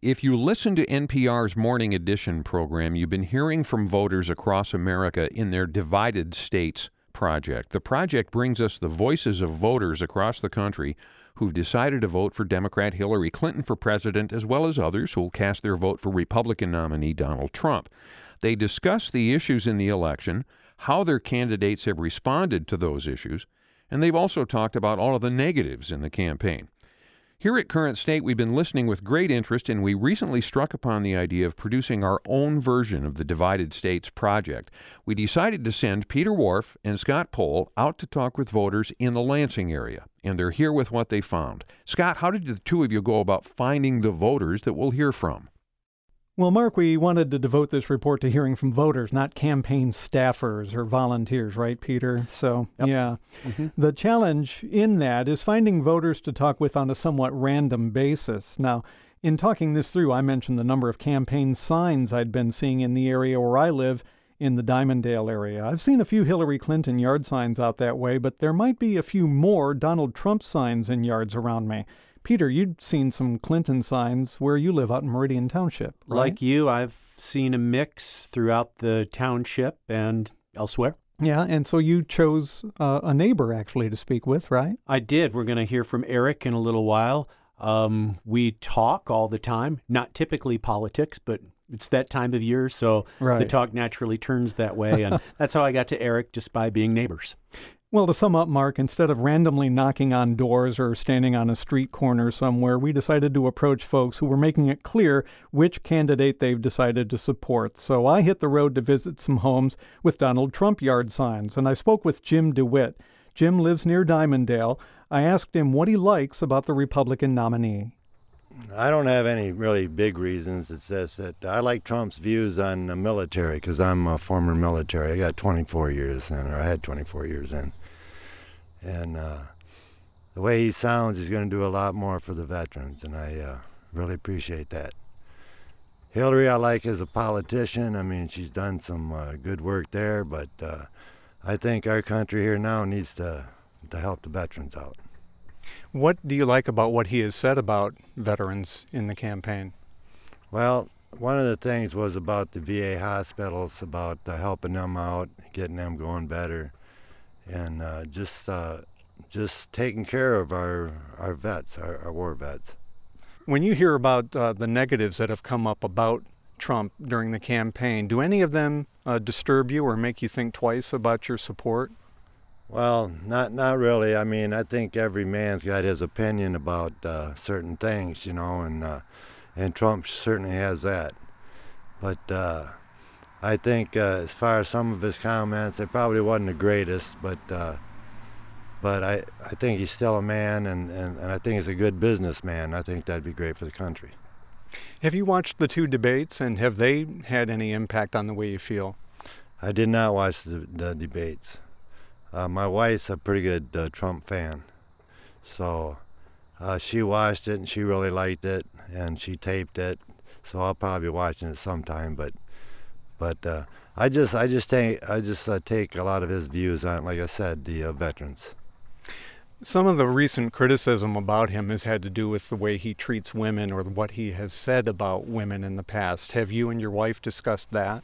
If you listen to NPR's Morning Edition program, you've been hearing from voters across America in their Divided States project. The project brings us the voices of voters across the country who've decided to vote for Democrat Hillary Clinton for president, as well as others who'll cast their vote for Republican nominee Donald Trump. They discuss the issues in the election, how their candidates have responded to those issues, and they've also talked about all of the negatives in the campaign. Here at Current State, we've been listening with great interest, and we recently struck upon the idea of producing our own version of the Divided States project. We decided to send Peter Whorf and Scott Pohl out to talk with voters in the Lansing area, and they're here with what they found. Scott, how did the two of you go about finding the voters that we'll hear from? Well, Mark, we wanted to devote this report to hearing from voters, not campaign staffers or volunteers, right, Peter? So, Yep. Yeah. Mm-hmm. The challenge in that is finding voters to talk with on a somewhat random basis. Now, in talking this through, I mentioned the number of campaign signs I'd been seeing in the area where I live, in the Dimondale area. I've seen a few Hillary Clinton yard signs out that way, but there might be a few more Donald Trump signs in yards around me. Peter, you'd seen some Clinton signs where you live out in Meridian Township, right? Like you, I've seen a mix throughout the township and elsewhere. Yeah, and so you chose a neighbor, actually, to speak with, right? I did. We're going to hear from Eric in a little while. We talk all the time, not typically politics, but it's that time of year, so Right. The talk naturally turns that way. And that's how I got to Eric, just by being neighbors. Well, to sum up, Mark, instead of randomly knocking on doors or standing on a street corner somewhere, we decided to approach folks who were making it clear which candidate they've decided to support. So I hit the road to visit some homes with Donald Trump yard signs, and I spoke with Jim DeWitt. Jim lives near Dimondale. I asked him what he likes about the Republican nominee. I don't have any really big reasons. It's just that I like Trump's views on the military because I'm a former military. I got 24 years in, or I had 24 years in. And the way he sounds, he's going to do a lot more for the veterans, and I really appreciate that. Hillary, I like as a politician. I mean, she's done some good work there, but I think our country here now needs to help the veterans out. What do you like about what he has said about veterans in the campaign? Well, one of the things was about the VA hospitals, about helping them out, getting them going better, and just taking care of our vets, our war vets. When you hear about the negatives that have come up about Trump during the campaign, do any of them disturb you or make you think twice about your support? Well, not really. I mean, I think every man's got his opinion about certain things, you know, and Trump certainly has that. But I think as far as some of his comments, they probably wasn't the greatest, but I think he's still a man, and I think he's a good businessman. I think that'd be great for the country. Have you watched the two debates, and have they had any impact on the way you feel? I did not watch the debates. My wife's a pretty good Trump fan, so she watched it and she really liked it, and she taped it. So I'll probably be watching it sometime. But I just take a lot of his views on, like I said, the veterans. Some of the recent criticism about him has had to do with the way he treats women or what he has said about women in the past. Have you and your wife discussed that?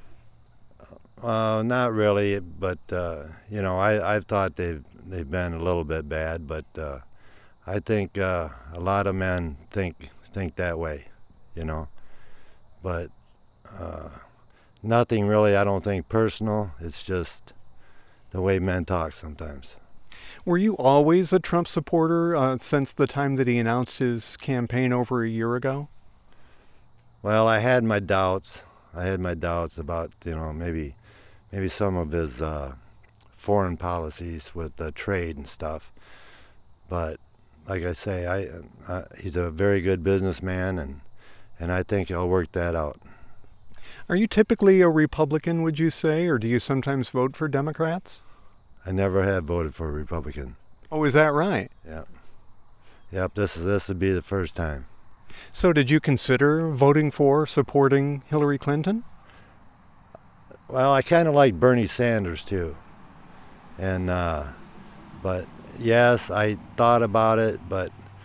Not really, but you know, I've thought they've been a little bit bad, but I think a lot of men think that way, you know. But nothing really, I don't think, personal. It's just the way men talk sometimes. Were you always a Trump supporter since the time that he announced his campaign over a year ago? Well, I had my doubts. About, you know, maybe some of his foreign policies with the trade and stuff. But like I say, he's a very good businessman, and I think he'll work that out. Are you typically a Republican, would you say, or do you sometimes vote for Democrats? I never have voted for a Republican. Oh, is that right? Yeah. Yep, this would be the first time. So did you consider voting for, supporting Hillary Clinton? Well, I kind of like Bernie Sanders too, and but yes, I thought about it, but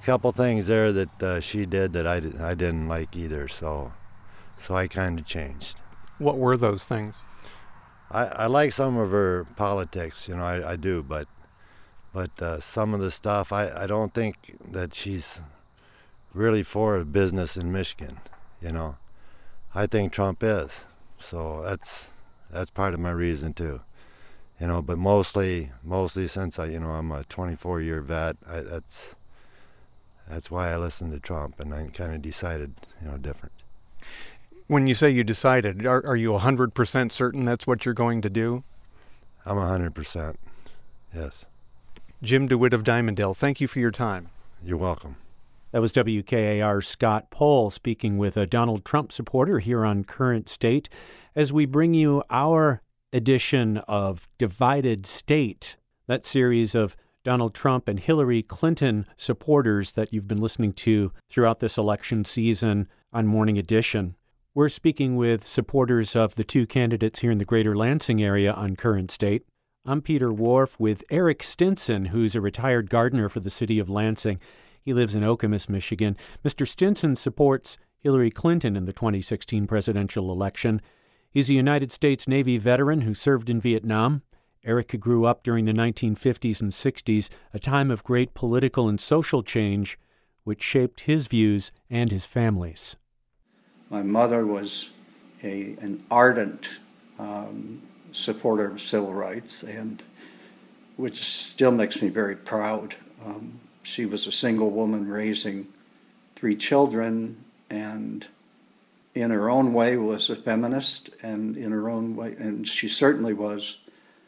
couple things there that she did that I didn't like either. So I kind of changed. What were those things? I like some of her politics, I do, but some of the stuff I don't think that she's really for business in Michigan. I think Trump is, so that's part of my reason too. But mostly since I'm a 24-year vet, that's why I listened to Trump, and I kind of decided different. When you say you decided, are you 100% certain that's what you're going to do? I'm 100%, yes. Jim DeWitt of Dimondale, thank you for your time. You're welcome. That was WKAR's Scott Pohl speaking with a Donald Trump supporter here on Current State as we bring you our edition of Divided State, that series of Donald Trump and Hillary Clinton supporters that you've been listening to throughout this election season on Morning Edition. We're speaking with supporters of the two candidates here in the greater Lansing area on Current State. I'm Peter Wharf with Eric Stinson, who's a retired gardener for the city of Lansing. He lives in Okemos, Michigan. Mr. Stinson supports Hillary Clinton in the 2016 presidential election. He's a United States Navy veteran who served in Vietnam. Eric grew up during the 1950s and 60s, a time of great political and social change, which shaped his views and his family's. My mother was an ardent supporter of civil rights, and which still makes me very proud. She was a single woman raising 3 children, and in her own way was a feminist, and in her own way, and she certainly was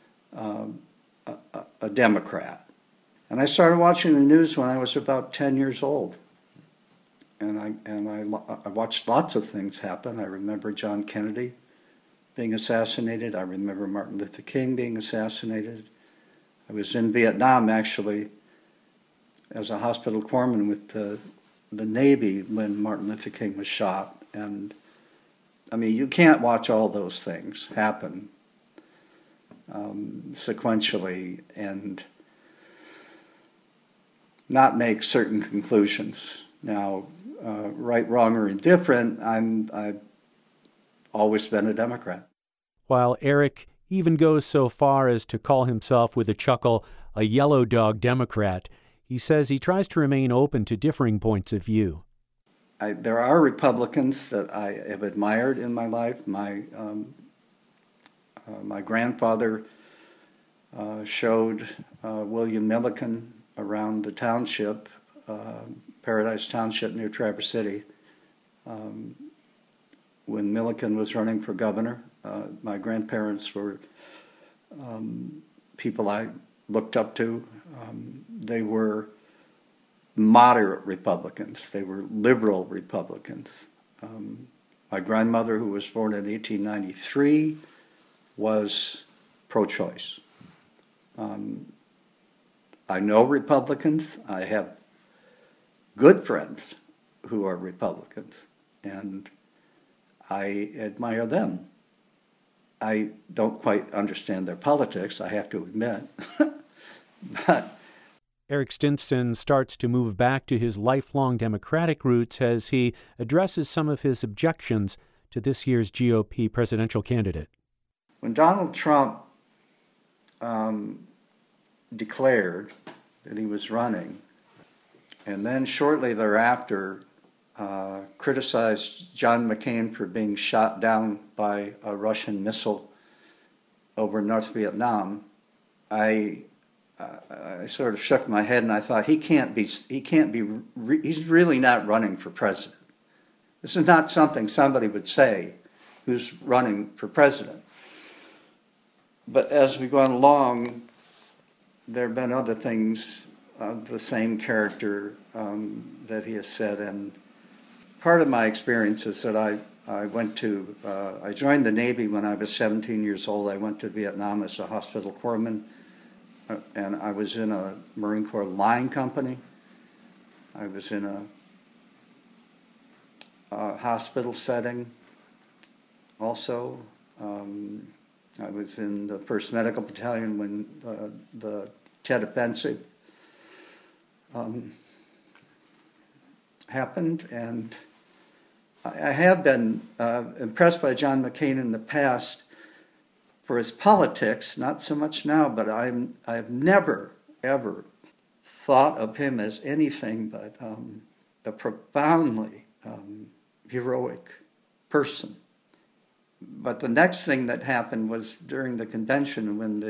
a Democrat. And I started watching the news when I was about 10 years old. And I watched lots of things happen. I remember John Kennedy being assassinated. I remember Martin Luther King being assassinated. I was in Vietnam, actually, as a hospital corpsman with the Navy when Martin Luther King was shot. And, I mean, you can't watch all those things happen sequentially and not make certain conclusions. Now, right, wrong, or indifferent, I've always been a Democrat. While Eric even goes so far as to call himself, with a chuckle, a yellow dog Democrat, he says he tries to remain open to differing points of view. There are Republicans that I have admired in my life. My grandfather showed William Milliken around the township, Paradise Township near Traverse City, when Milliken was running for governor. My grandparents were people I looked up to. They were moderate Republicans. They were liberal Republicans. My grandmother, who was born in 1893, was pro-choice. I know Republicans. I have good friends who are Republicans, and I admire them. I don't quite understand their politics, I have to admit. But Eric Stinson starts to move back to his lifelong Democratic roots as he addresses some of his objections to this year's GOP presidential candidate. when Donald Trump declared that he was running, and then shortly thereafter criticized John McCain for being shot down by a Russian missile over North Vietnam, I sort of shook my head and I thought, he's really not running for president. This is not something somebody would say who's running for president. But as we've gone along, there have been other things of the same character that he has said. And part of my experience is that I joined the Navy when I was 17 years old. I went to Vietnam as a hospital corpsman, and I was in a Marine Corps line company. I was in a hospital setting also. I was in the 1st Medical Battalion when the Tet Offensive. happened, and I have been impressed by John McCain in the past for his politics, not so much now, but I've never, ever thought of him as anything but a profoundly heroic person. But the next thing that happened was during the convention when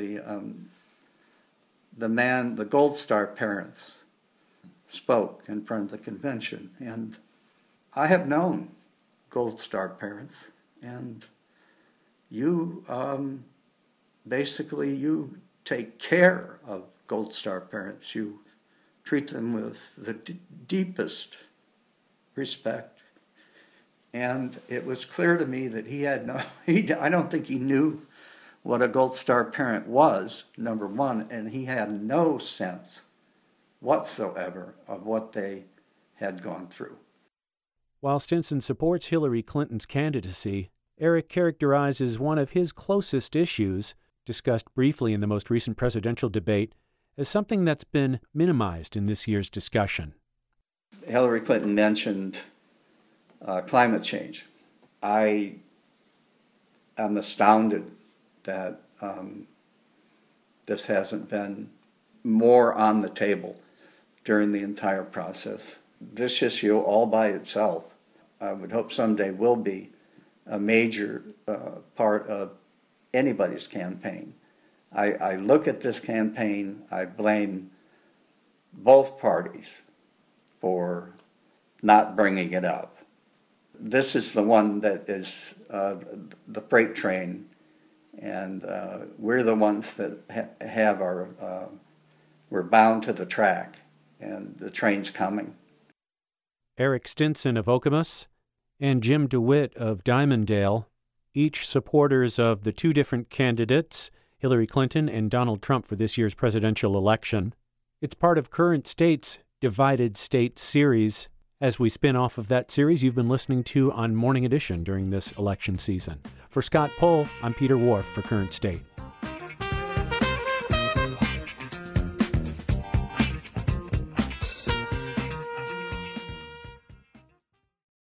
the Gold Star parents spoke in front of the convention. And I have known Gold Star parents, and you basically you take care of Gold Star parents. You treat them with the deepest respect. And it was clear to me that I don't think he knew what a Gold Star parent was, number one, and he had no sense whatsoever of what they had gone through. While Stinson supports Hillary Clinton's candidacy, Eric characterizes one of his closest issues, discussed briefly in the most recent presidential debate, as something that's been minimized in this year's discussion. Hillary Clinton mentioned climate change. I am astounded that this hasn't been more on the table during the entire process. This issue all by itself, I would hope someday will be a major part of anybody's campaign. I look at this campaign, I blame both parties for not bringing it up. This is the one that is the freight train, and we're the ones that have we're bound to the track, and the train's coming. Eric Stinson of Okemos and Jim DeWitt of Dimondale, each supporters of the two different candidates, Hillary Clinton and Donald Trump, for this year's presidential election. It's part of Current State's Divided State series. As we spin off of that series you've been listening to on Morning Edition during this election season. For Scott Pohl, I'm Peter Wharf for Current State.